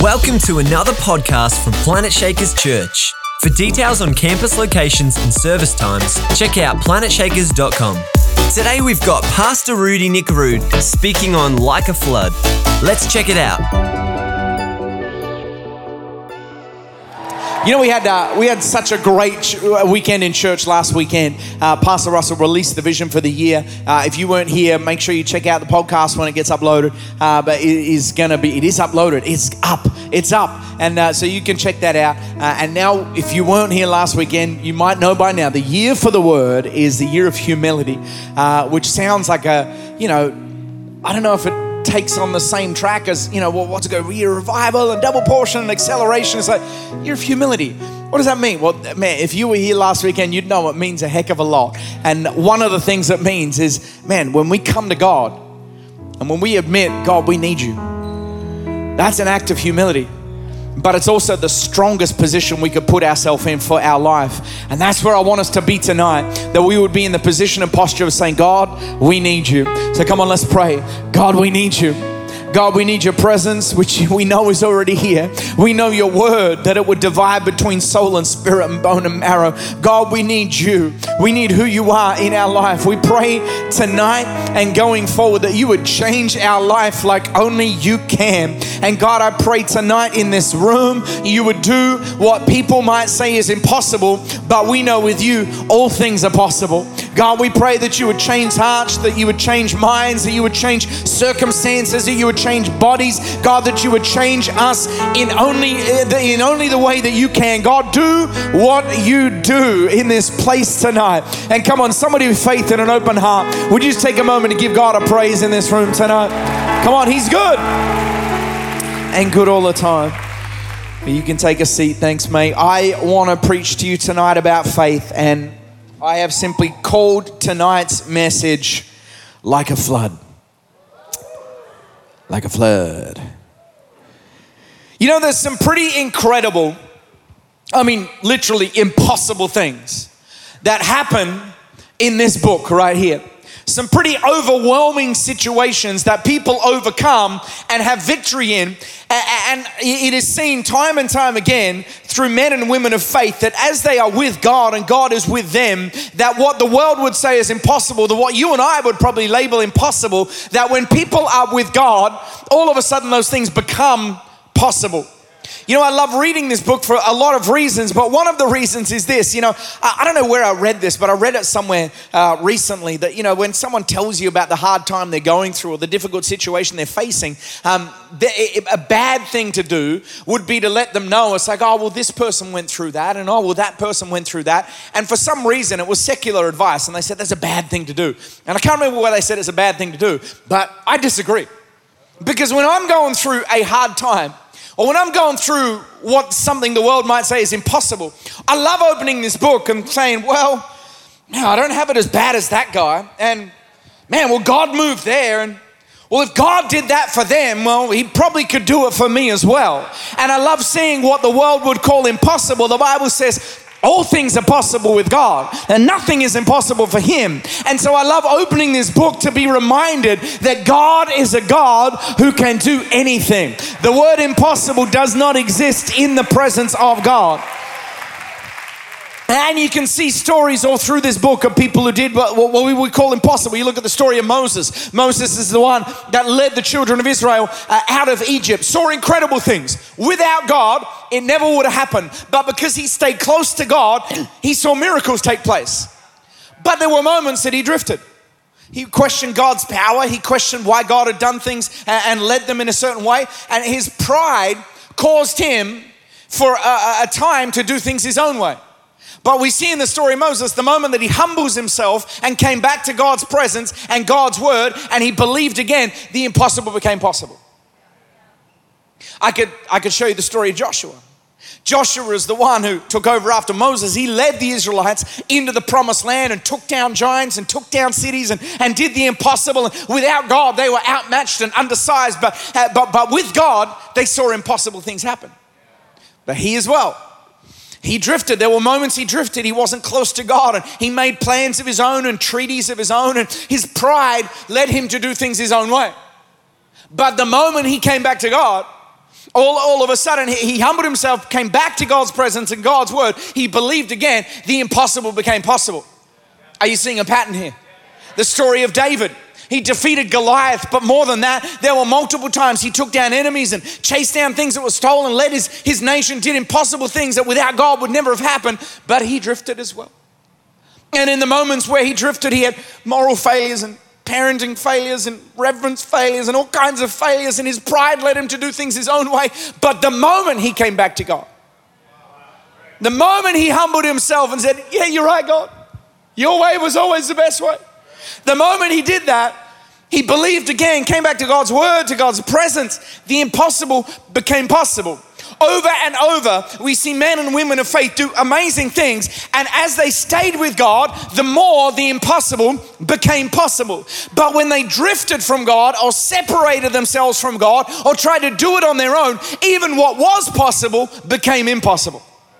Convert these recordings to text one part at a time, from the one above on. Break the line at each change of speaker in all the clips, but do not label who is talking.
Welcome to another podcast from Planet Shakers Church. For details on campus locations and service times, check out planetshakers.com. Today we've got Pastor Rudy Nickarood speaking on Like a Flood. Let's check it out.
You know, we had such a great weekend in church last weekend. Pastor Russell released the vision for the year. If you weren't here, make sure you check out the podcast when it gets uploaded. But it is uploaded. It's up. And so you can check that out. And now, if you weren't here last weekend, you might know by now, the year for the word is the year of humility, which sounds like I don't know if it takes on the same track as, what's it go, year of revival and double portion and acceleration. It's like, year of humility. What does that mean? Well, man, if you were here last weekend, you'd know it means a heck of a lot. And one of the things it means is, man, when we come to God and when we admit, God, we need you, that's an act of humility. But it's also the strongest position we could put ourselves in for our life. And that's where I want us to be tonight, that we would be in the position and posture of saying, God, we need you. So come on, let's pray. God, we need you. God, we need your presence, which we know is already here. We know your word, that it would divide between soul and spirit and bone and marrow. God, we need you. We need who you are in our life. We pray tonight and going forward that you would change our life like only you can. And God, I pray tonight in this room, you would do what people might say is impossible, but we know with you, all things are possible. God, we pray that you would change hearts, that you would change minds, that you would change circumstances, that you would change bodies. God, that you would change us in only the way that you can. God, do what you do in this place tonight. And come on, somebody with faith and an open heart, would you just take a moment to give God a praise in this room tonight? Come on, he's good and good all the time. You can take a seat. Thanks, mate. I want to preach to you tonight about faith, and I have simply called tonight's message Like a Flood. Like a flood. You know, there's some pretty incredible, literally impossible things that happen in this book right here. Some pretty overwhelming situations that people overcome and have victory in. And it is seen time and time again through men and women of faith that as they are with God and God is with them, that what the world would say is impossible, that what you and I would probably label impossible, that when people are with God, all of a sudden those things become possible. You know, I love reading this book for a lot of reasons, but one of the reasons is this. I don't know where I read this, but I read it somewhere recently that, when someone tells you about the hard time they're going through or the difficult situation they're facing, a bad thing to do would be to let them know. It's like, oh, well, this person went through that, and oh, well, that person went through that. And for some reason, it was secular advice, and they said that's a bad thing to do. And I can't remember why they said it's a bad thing to do, but I disagree. Because when I'm going through a hard time, or when I'm going through something the world might say is impossible, I love opening this book and saying, well, no, I don't have it as bad as that guy. And man, well, God moved there. And well, if God did that for them, well, he probably could do it for me as well. And I love seeing what the world would call impossible. The Bible says, all things are possible with God, and nothing is impossible for him. And so I love opening this book to be reminded that God is a God who can do anything. The word impossible does not exist in the presence of God. And you can see stories all through this book of people who did what we would call impossible. You look at the story of Moses. Moses is the one that led the children of Israel out of Egypt, saw incredible things. Without God, it never would have happened. But because he stayed close to God, he saw miracles take place. But there were moments that he drifted. He questioned God's power. He questioned why God had done things and led them in a certain way. And his pride caused him for a time to do things his own way. But we see in the story of Moses, the moment that he humbles himself and came back to God's presence and God's word, and he believed again, the impossible became possible. I could show you the story of Joshua. Joshua is the one who took over after Moses. He led the Israelites into the promised land and took down giants and took down cities and did the impossible. And without God, they were outmatched and undersized. But with God, they saw impossible things happen. But he as well. He drifted. There were moments he drifted. He wasn't close to God, and he made plans of his own and treaties of his own, and his pride led him to do things his own way. But the moment he came back to God, All of a sudden, he humbled himself, came back to God's presence and God's word. He believed again. The impossible became possible. Are you seeing a pattern here? The story of David. He defeated Goliath, but more than that, there were multiple times he took down enemies and chased down things that were stolen, led his nation, did impossible things that without God would never have happened, but he drifted as well. And in the moments where he drifted, he had moral failures and parenting failures and reverence failures and all kinds of failures, and his pride led him to do things his own way. But the moment he came back to God, the moment he humbled himself and said, yeah, you're right, God. Your way was always the best way. The moment he did that, he believed again, came back to God's word, to God's presence. The impossible became possible. Over and over, we see men and women of faith do amazing things. And as they stayed with God, the more the impossible became possible. But when they drifted from God or separated themselves from God or tried to do it on their own, even what was possible became impossible.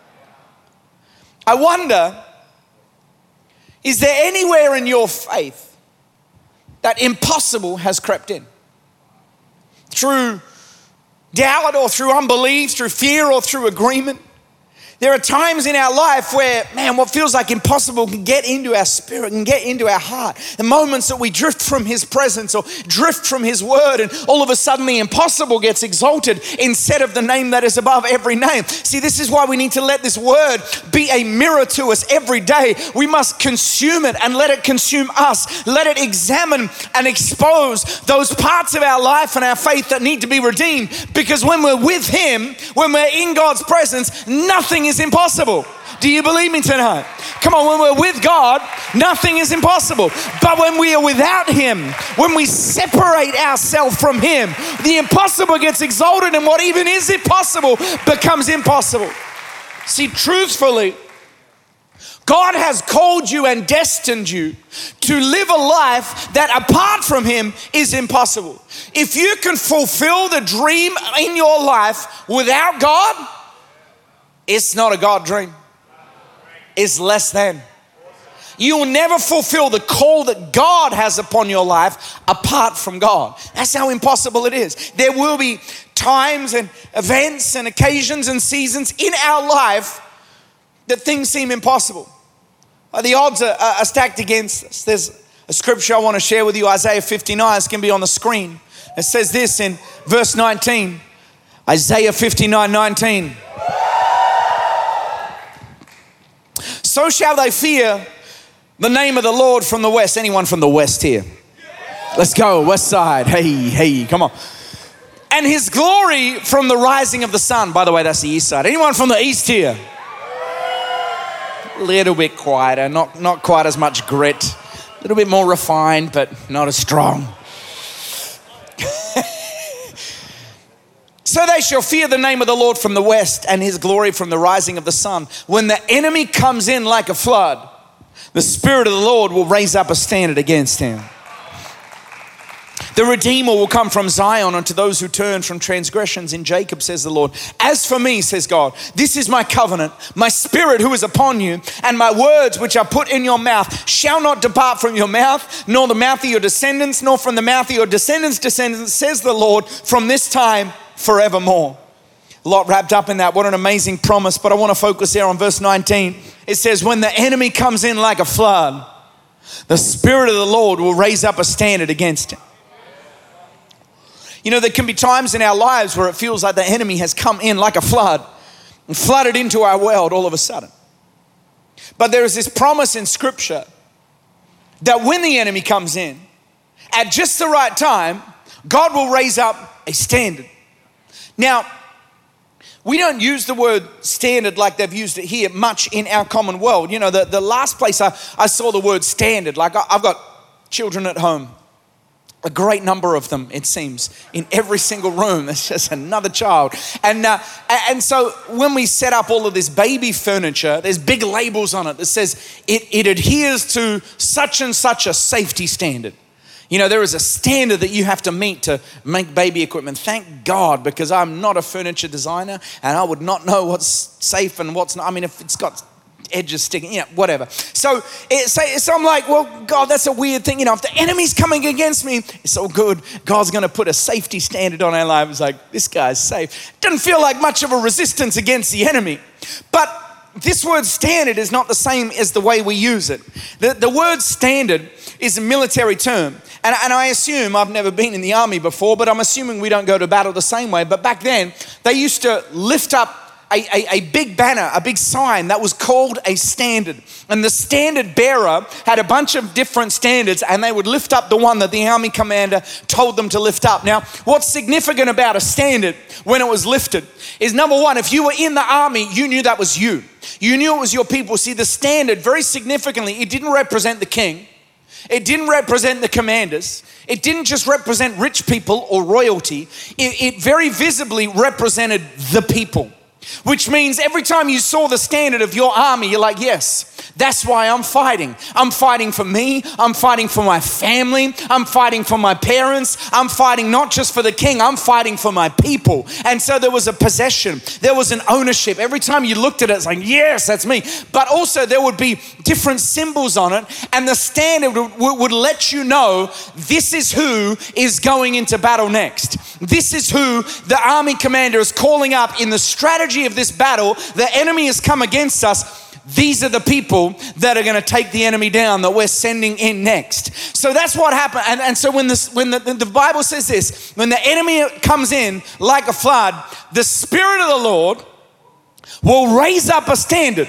I wonder, is there anywhere in your faith that impossible has crept in? Through doubt or through unbelief, through fear or through agreement. There are times in our life where, man, what feels like impossible can get into our spirit, can get into our heart. The moments that we drift from his presence or drift from his word, and all of a sudden the impossible gets exalted instead of the name that is above every name. See, this is why we need to let this word be a mirror to us every day. We must consume it and let it consume us. Let it examine and expose those parts of our life and our faith that need to be redeemed. Because when we're with him, when we're in God's presence, nothing is impossible. Do you believe me tonight? Come on, when we're with God, nothing is impossible. But when we are without him, when we separate ourselves from him, the impossible gets exalted, and what even is impossible becomes impossible. See, truthfully, God has called you and destined you to live a life that apart from him is impossible. If you can fulfill the dream in your life without God, it's not a God dream. It's less than. You will never fulfill the call that God has upon your life apart from God. That's how impossible it is. There will be times and events and occasions and seasons in our life that things seem impossible. The odds are stacked against us. There's a scripture I want to share with you, Isaiah 59. It's going to be on the screen. It says this in verse 19. Isaiah 59:19. So shall they fear the name of the Lord from the west. Anyone from the west here? Let's go, west side. Hey, come on. And his glory from the rising of the sun. By the way, that's the east side. Anyone from the east here? A little bit quieter, not quite as much grit. A little bit more refined, but not as strong. So they shall fear the name of the Lord from the west, and his glory from the rising of the sun. When the enemy comes in like a flood, the Spirit of the Lord will raise up a standard against him. The Redeemer will come from Zion unto those who turn from transgressions in Jacob, says the Lord. As for me, says God, this is my covenant, my Spirit who is upon you, and my words which are put in your mouth shall not depart from your mouth, nor the mouth of your descendants, nor from the mouth of your descendants' descendants, says the Lord, from this time forevermore. A lot wrapped up in that. What an amazing promise. But I want to focus here on verse 19. It says, when the enemy comes in like a flood, the Spirit of the Lord will raise up a standard against him. You know, there can be times in our lives where it feels like the enemy has come in like a flood and flooded into our world all of a sudden. But there is this promise in Scripture that when the enemy comes in, at just the right time, God will raise up a standard. Now, we don't use the word standard like they've used it here much in our common world. You know, the last place I saw the word standard, like I've got children at home, a great number of them, it seems, in every single room. There's just another child. And so when we set up all of this baby furniture, there's big labels on it that says it adheres to such and such a safety standard. You know, there is a standard that you have to meet to make baby equipment. Thank God, because I'm not a furniture designer and I would not know what's safe and what's not. I mean, if it's got edges sticking, whatever. So I'm like, well, God, that's a weird thing. If the enemy's coming against me, it's all good. God's going to put a safety standard on our life. It's like, this guy's safe. Doesn't feel like much of a resistance against the enemy. But this word standard is not the same as the way we use it. The word standard is a military term. And I assume, I've never been in the army before, but I'm assuming we don't go to battle the same way. But back then, they used to lift up a big banner, a big sign that was called a standard. And the standard bearer had a bunch of different standards, and they would lift up the one that the army commander told them to lift up. Now, what's significant about a standard when it was lifted is, number one, if you were in the army, you knew that was you. You knew it was your people. See, the standard, very significantly, it didn't represent the king. It didn't represent the commanders. It didn't just represent rich people or royalty. It very visibly represented the people. Which means every time you saw the standard of your army, you're like, yes, that's why I'm fighting. I'm fighting for me. I'm fighting for my family. I'm fighting for my parents. I'm fighting not just for the king. I'm fighting for my people. And so there was a possession. There was an ownership. Every time you looked at it, it's like, yes, that's me. But also there would be different symbols on it. And the standard would let you know this is who is going into battle next. This is who the army commander is calling up in the strategy of this battle. The enemy has come against us. These are the people that are going to take the enemy down that we're sending in next. So that's what happened. And so when the Bible says this, when the enemy comes in like a flood, the Spirit of the Lord will raise up a standard.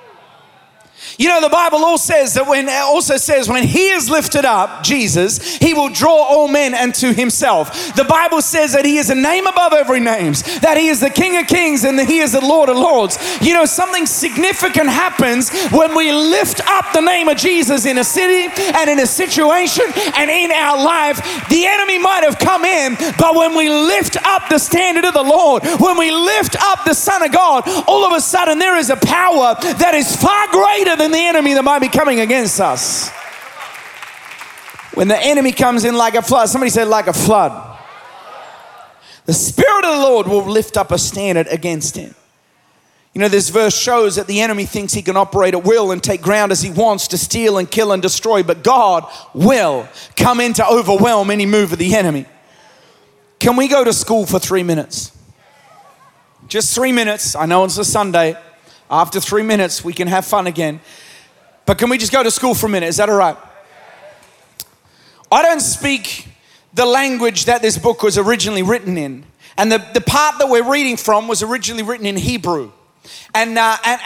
The Bible also says when he is lifted up, Jesus, he will draw all men unto himself. The Bible says that he is a name above every name, that he is the King of Kings and that he is the Lord of Lords. Something significant happens when we lift up the name of Jesus in a city and in a situation and in our life. The enemy might have come in, but when we lift up the standard of the Lord, when we lift up the Son of God, all of a sudden there is a power that is far greater than the enemy that might be coming against us. When the enemy comes in like a flood, somebody said like a flood, the Spirit of the Lord will lift up a standard against him. This verse shows that the enemy thinks he can operate at will and take ground as he wants to steal and kill and destroy, but God will come in to overwhelm any move of the enemy. Can we go to school for 3 minutes? Just 3 minutes. I know it's a Sunday. After 3 minutes, we can have fun again. But can we just go to school for a minute? Is that all right? I don't speak the language that this book was originally written in. And the part that we're reading from was originally written in Hebrew. And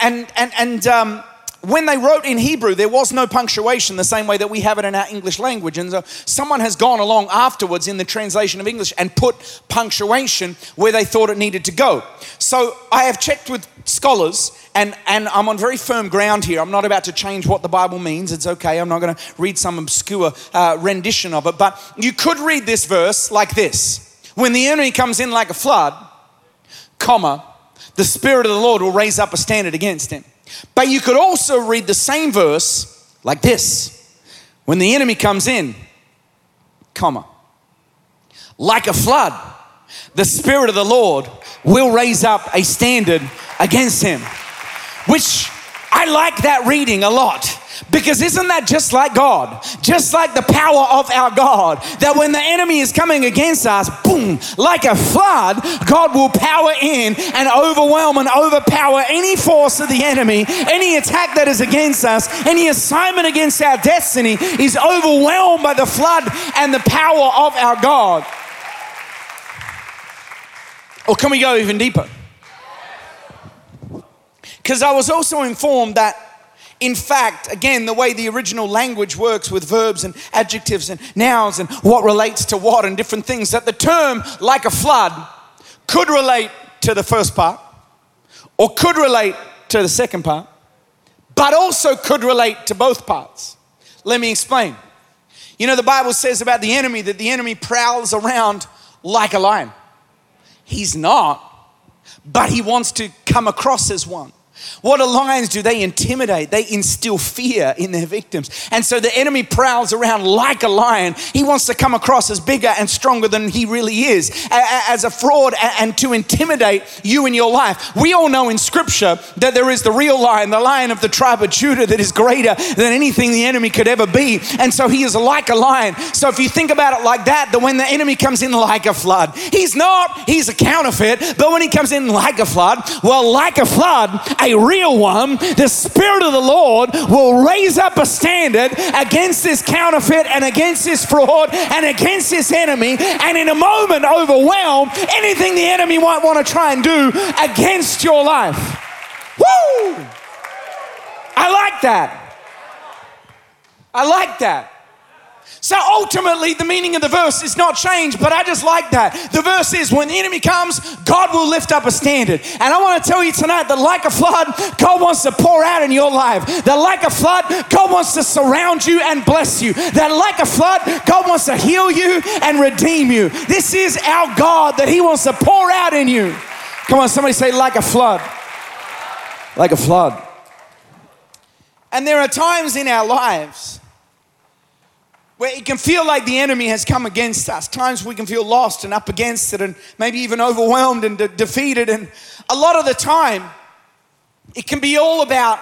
when they wrote in Hebrew, there was no punctuation the same way that we have it in our English language. And so someone has gone along afterwards in the translation of English and put punctuation where they thought it needed to go. So I have checked with scholars, and I'm on very firm ground here. I'm not about to change what the Bible means. It's okay. I'm not going to read some obscure rendition of it. But you could read this verse like this. When the enemy comes in like a flood, the Spirit of the Lord will raise up a standard against him. But you could also read the same verse like this. When the enemy comes in, like a flood, the Spirit of the Lord will raise up a standard against him. Which I like that reading a lot. Because isn't that just like God? Just like the power of our God. That when the enemy is coming against us, boom, like a flood, God will power in and overwhelm and overpower any force of the enemy. Any attack that is against us, any assignment against our destiny is overwhelmed by the flood and the power of our God. Or can we go even deeper? Because I was also informed that, in fact, again, the way the original language works with verbs and adjectives and nouns and what relates to what and different things, that the term like a flood could relate to the first part or could relate to the second part, but also could relate to both parts. Let me explain. The Bible says about the enemy that the enemy prowls around like a lion. He's not, but he wants to come across as one. What do lions do? They intimidate. They instill fear in their victims. And so the enemy prowls around like a lion. He wants to come across as bigger and stronger than he really is, as a fraud, and to intimidate you in your life. We all know in Scripture that there is the real lion, the Lion of the tribe of Judah, that is greater than anything the enemy could ever be. And so he is like a lion. So if you think about it like that when the enemy comes in like a flood, he's a counterfeit, but when he comes in like a flood, well, like a flood, a real one, the Spirit of the Lord will raise up a standard against this counterfeit and against this fraud and against this enemy, and in a moment overwhelm anything the enemy might want to try and do against your life. Woo! I like that. I like that. So ultimately, the meaning of the verse is not changed, but I just like that. The verse is, when the enemy comes, God will lift up a standard. And I want to tell you tonight that like a flood, God wants to pour out in your life. That like a flood, God wants to surround you and bless you. That like a flood, God wants to heal you and redeem you. This is our God that He wants to pour out in you. Come on, somebody say, like a flood. Like a flood. And there are times in our lives where it can feel like the enemy has come against us. Times we can feel lost and up against it, and maybe even overwhelmed and defeated. And a lot of the time, it can be all about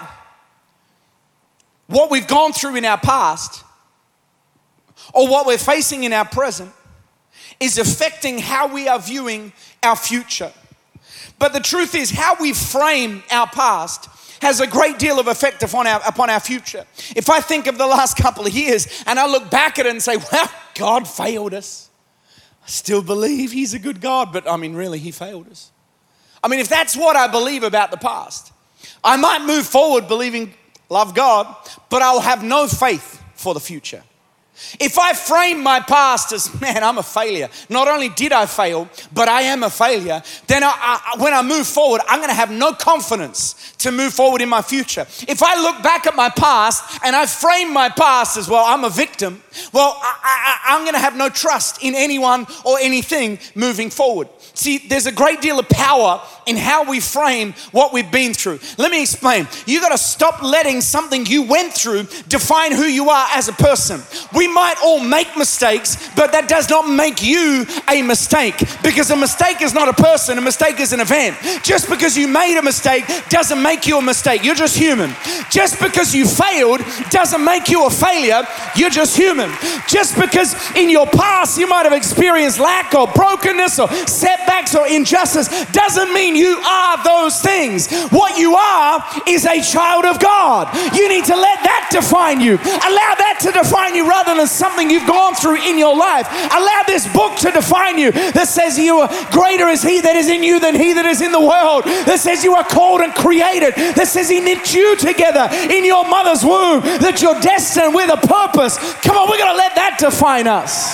what we've gone through in our past, or what we're facing in our present is affecting how we are viewing our future. But the truth is, how we frame our past has a great deal of effect upon our future. If I think of the last couple of years and I look back at it and say, well, God failed us. I still believe He's a good God, but I mean, really, He failed us. I mean, if that's what I believe about the past, I might move forward believing, love God, but I'll have no faith for the future. If I frame my past as, man, I'm a failure. Not only did I fail, but I am a failure. Then when I move forward, I'm going to have no confidence to move forward in my future. If I look back at my past and I frame my past as, well, I'm a victim, well, I'm going to have no trust in anyone or anything moving forward. See, there's a great deal of power in how we frame what we've been through. Let me explain. You got to stop letting something you went through define who you are as a person. We might all make mistakes, but that does not make you a mistake, because a mistake is not a person, a mistake is an event. Just because you made a mistake doesn't make you a mistake. You're just human. Just because you failed doesn't make you a failure. You're just human. Just because in your past you might have experienced lack or brokenness or setbacks or injustice doesn't mean you are those things. What you are is a child of God. You need to let that define you. Allow that to define you rather than something you've gone through in your life. Allow this book to define you, that says you are greater is He that is in you than he that is in the world, that says you are called and created, that says He knit you together in your mother's womb, that you're destined with a purpose. Come on, we're going to let that define us.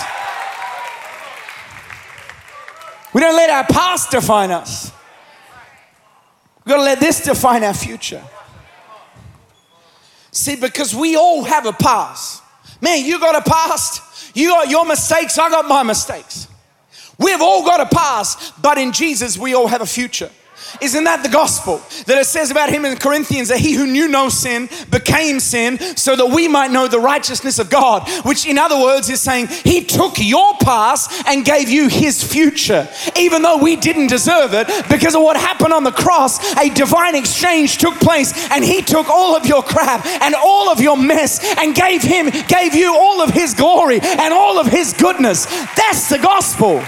We don't let our past define us. We've got to let this define our future. See, because we all have a past. Man, you got a past. You got your mistakes. I got my mistakes. We've all got a past, but in Jesus, we all have a future. Isn't that the gospel? That it says about Him in Corinthians that He who knew no sin became sin so that we might know the righteousness of God, which in other words is saying He took your past and gave you His future, even though we didn't deserve it. Because of what happened on the cross, a divine exchange took place, and He took all of your crap and all of your mess and gave you all of His glory and all of His goodness. That's the gospel.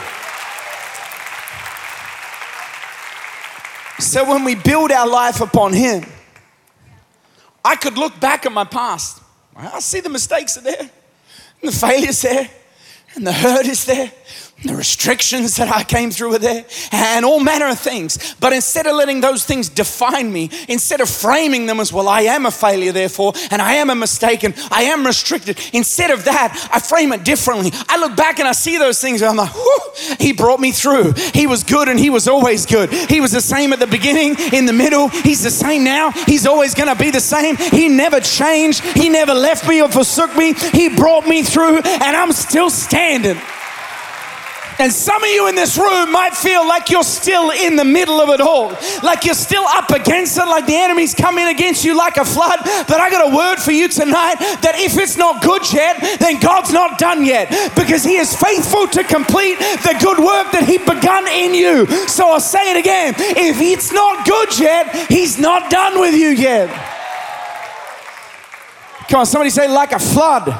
So when we build our life upon Him, I could look back at my past. I see the mistakes are there, and the failures there, and the hurt is there, and the restrictions that I came through are there, and all manner of things. But instead of letting those things define me, instead of framing them as, well, I am a failure therefore, and I am a mistake, and I am restricted, instead of that, I frame it differently. I look back and I see those things and I'm like, whew, He brought me through. He was good and He was always good. He was the same at the beginning, in the middle. He's the same now. He's always going to be the same. He never changed. He never left me or forsook me. He brought me through, and I'm still standing. And some of you in this room might feel like you're still in the middle of it all, like you're still up against it, like the enemy's coming against you like a flood. But I got a word for you tonight that if it's not good yet, then God's not done yet, because he is faithful to complete the good work that he begun in you. So I'll say it again. If it's not good yet, he's not done with you yet. Come on, somebody say, like a flood.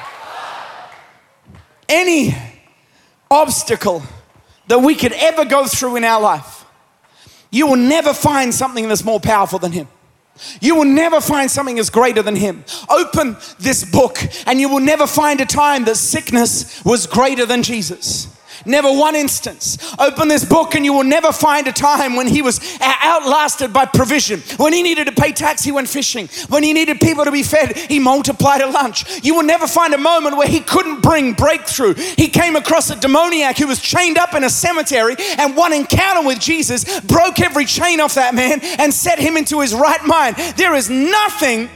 Any obstacle that we could ever go through in our life, you will never find something that's more powerful than him. You will never find something that's greater than him. Open this book and you will never find a time that sickness was greater than Jesus. Never one instance. Open this book and you will never find a time when he was outlasted by provision. When he needed to pay tax, he went fishing. When he needed people to be fed, he multiplied a lunch. You will never find a moment where he couldn't bring breakthrough. He came across a demoniac who was chained up in a cemetery, and one encounter with Jesus broke every chain off that man and set him into his right mind. There is nothing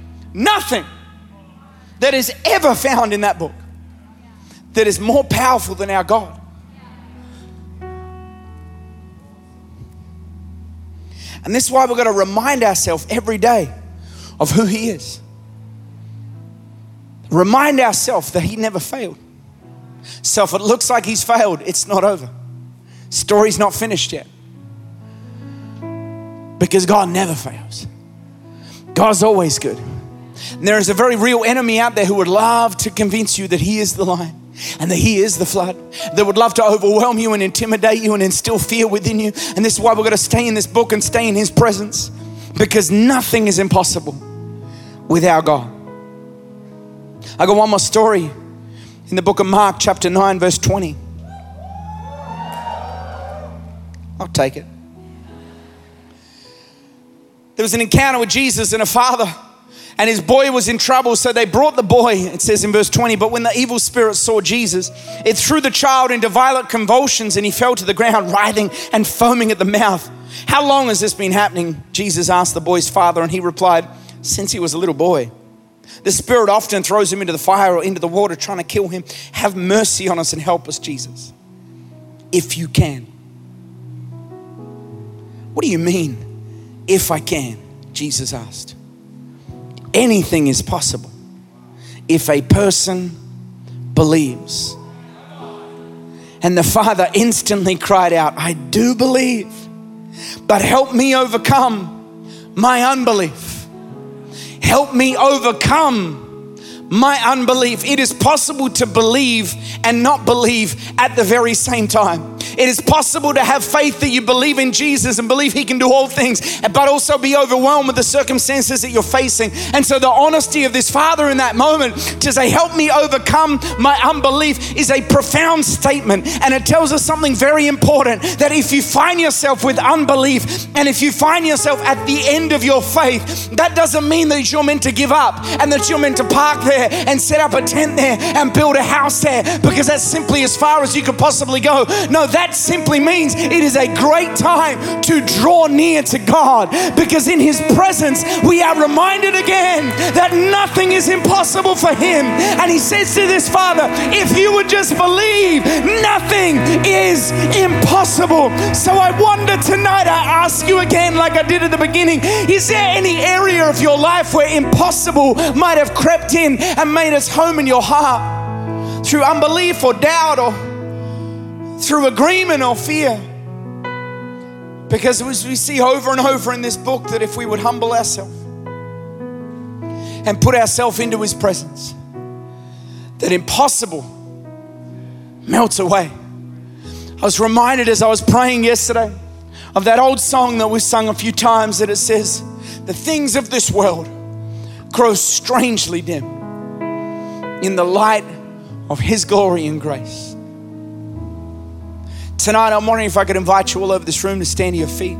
that is ever found in that book that is more powerful than our God. And this is why we've got to remind ourselves every day of who he is. Remind ourselves that he never failed. So if it looks like he's failed, it's not over. Story's not finished yet. Because God never fails. God's always good. And there is a very real enemy out there who would love to convince you that he is the lion and that he is the flood, that would love to overwhelm you and intimidate you and instill fear within you. And this is why we've got to stay in this book and stay in his presence, because nothing is impossible with our God. I got one more story in the book of Mark chapter 9 verse 20. I'll take it. There was an encounter with Jesus and a father, and his boy was in trouble, so they brought the boy, it says in verse 20, but when the evil spirit saw Jesus, it threw the child into violent convulsions, and he fell to the ground, writhing and foaming at the mouth. How long has this been happening? Jesus asked the boy's father, and he replied, since he was a little boy. The spirit often throws him into the fire or into the water, trying to kill him. Have mercy on us and help us, Jesus, if you can. What do you mean, if I can? Jesus asked. Anything is possible if a person believes. And the father instantly cried out, I do believe, but help me overcome my unbelief. Help me overcome my unbelief. It is possible to believe and not believe at the very same time. It is possible to have faith that you believe in Jesus and believe he can do all things, but also be overwhelmed with the circumstances that you're facing. And so the honesty of this father in that moment to say, help me overcome my unbelief, is a profound statement. And it tells us something very important, that if you find yourself with unbelief and if you find yourself at the end of your faith, that doesn't mean that you're meant to give up and that you're meant to park there and set up a tent there and build a house there, because that's simply as far as you could possibly go. No, that simply means it is a great time to draw near to God, because in his presence we are reminded again that nothing is impossible for him. And he says to this father, if you would just believe, nothing is impossible. So I wonder tonight, I ask you again, like I did at the beginning, is there any area of your life where impossible might have crept in and made its home in your heart through unbelief or doubt or through agreement or fear? Because as we see over and over in this book, that if we would humble ourselves and put ourselves into his presence, that impossible melts away. I was reminded as I was praying yesterday of that old song that we sung a few times, that it says, the things of this world grow strangely dim in the light of his glory and grace. Tonight, I'm wondering if I could invite you all over this room to stand to your feet.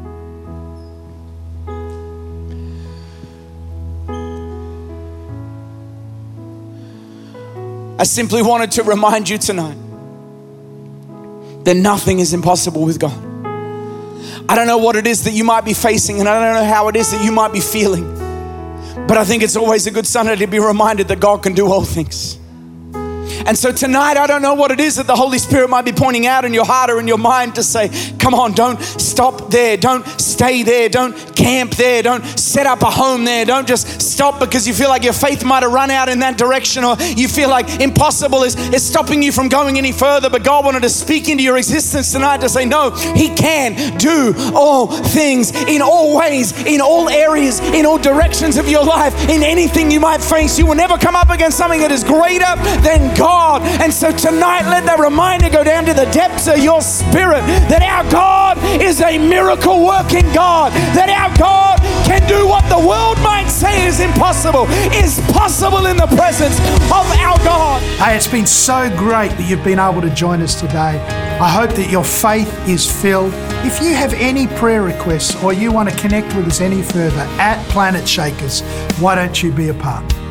I simply wanted to remind you tonight that nothing is impossible with God. I don't know what it is that you might be facing, and I don't know how it is that you might be feeling, but I think it's always a good Sunday to be reminded that God can do all things. And so tonight, I don't know what it is that the Holy Spirit might be pointing out in your heart or in your mind to say, come on, don't stop there. Don't stay there. Don't camp there. Don't set up a home there. Don't just stop because you feel like your faith might have run out in that direction, or you feel like impossible is stopping you from going any further. But God wanted to speak into your existence tonight to say, no, He can do all things in all ways, in all areas, in all directions of your life, in anything you might face. You will never come up against something that is greater than God. And so tonight, let that reminder go down to the depths of your spirit that our God is a miracle working God, that our God can do what the world might say is impossible, is possible in the presence of our God.
Hey, it's been so great that you've been able to join us today. I hope that your faith is filled. If you have any prayer requests or you want to connect with us any further at Planet Shakers, why don't you be a part?